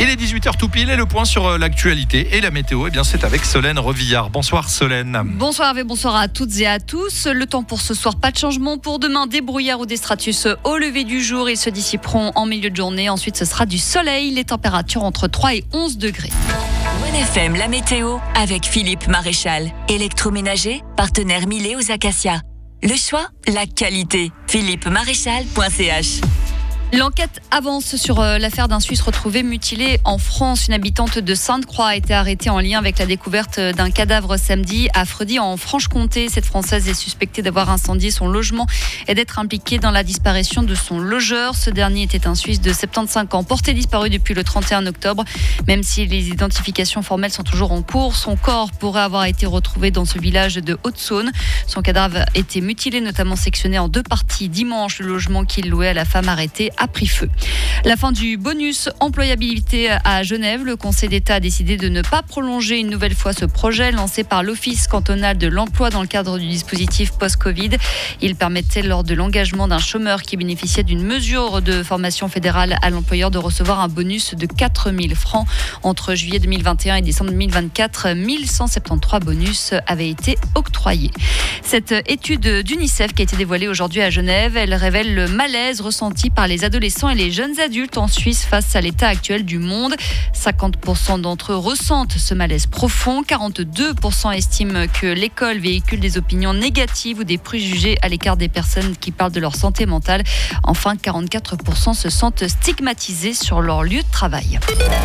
Il est 18h tout pile et le point sur l'actualité et la météo, c'est avec Solène Revillard. Bonsoir Solène. Bonsoir Hervé, bonsoir à toutes et à tous. Le temps pour ce soir, pas de changement. Pour demain, des brouillards ou des stratus au lever du jour. Ils se dissiperont en milieu de journée. Ensuite, ce sera du soleil. Les températures entre 3 et 11 degrés. OneFM, la météo avec Philippe Maréchal. Électroménager, partenaire Milet aux Acacias. Le choix, la qualité. philippemaréchal.ch. L'enquête avance sur l'affaire d'un Suisse retrouvé mutilé en France. Une habitante de Sainte-Croix a été arrêtée en lien avec la découverte d'un cadavre samedi à Fredy en Franche-Comté. Cette Française est suspectée d'avoir incendié son logement et d'être impliquée dans la disparition de son logeur. Ce dernier était un Suisse de 75 ans, porté disparu depuis le 31 octobre. Même si les identifications formelles sont toujours en cours, son corps pourrait avoir été retrouvé dans ce village de Haute-Saône. Son cadavre était mutilé, notamment sectionné en 2 parties dimanche. Le logement qu'il louait à la femme arrêtée a pris feu. La fin du bonus employabilité à Genève. Le Conseil d'État a décidé de ne pas prolonger une nouvelle fois ce projet lancé par l'Office cantonal de l'emploi dans le cadre du dispositif post-Covid. Il permettait lors de l'engagement d'un chômeur qui bénéficiait d'une mesure de formation fédérale à l'employeur de recevoir un bonus de 4 000 francs. Entre juillet 2021 et décembre 2024, 1173 bonus avaient été octroyés. Cette étude d'UNICEF qui a été dévoilée aujourd'hui à Genève, elle révèle le malaise ressenti par les adolescents et les jeunes adultes en Suisse face à l'état actuel du monde. 50% d'entre eux ressentent ce malaise profond. 42% estiment que l'école véhicule des opinions négatives ou des préjugés à l'écart des personnes qui parlent de leur santé mentale. Enfin, 44% se sentent stigmatisés sur leur lieu de travail.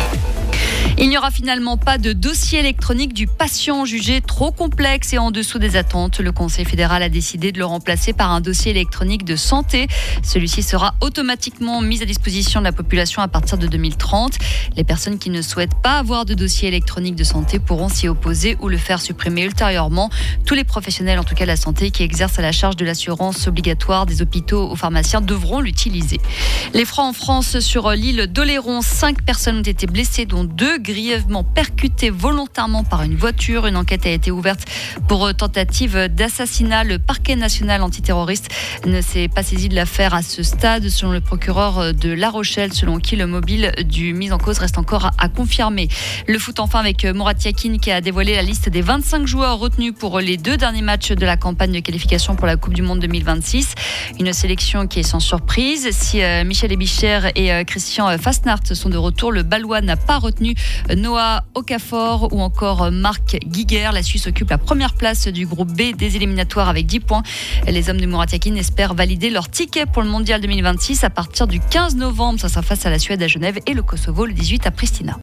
Il n'y aura finalement pas de dossier électronique du patient jugé trop complexe et en dessous des attentes. Le Conseil fédéral a décidé de le remplacer par un dossier électronique de santé. Celui-ci sera automatiquement mis à disposition de la population à partir de 2030. Les personnes qui ne souhaitent pas avoir de dossier électronique de santé pourront s'y opposer ou le faire supprimer ultérieurement. Tous les professionnels, en tout cas de la santé, qui exercent à la charge de l'assurance obligatoire des hôpitaux aux pharmaciens devront l'utiliser. Les frappes en France sur l'île d'Oléron. 5 personnes ont été blessées, dont 2 grièvement percuté volontairement par une voiture. Une enquête a été ouverte pour tentative d'assassinat. Le parquet national antiterroriste ne s'est pas saisi de l'affaire à ce stade, selon le procureur de La Rochelle, selon qui le mobile du mis en cause reste encore à confirmer. Le foot enfin avec Mourad Yakin qui a dévoilé la liste des 25 joueurs retenus pour les 2 derniers matchs de la campagne de qualification pour la Coupe du Monde 2026. Une sélection qui est sans surprise. Si Michel Ebicher et Christian Fasnart sont de retour, le Balois n'a pas retenu Noah Okafor ou encore Marc Guiguer. La Suisse occupe la première place du groupe B des éliminatoires avec 10 points. Les hommes de Mourad Yakin espèrent valider leur ticket pour le mondial 2026 à partir du 15 novembre. Ça sera face à la Suède à Genève et le Kosovo le 18 à Pristina.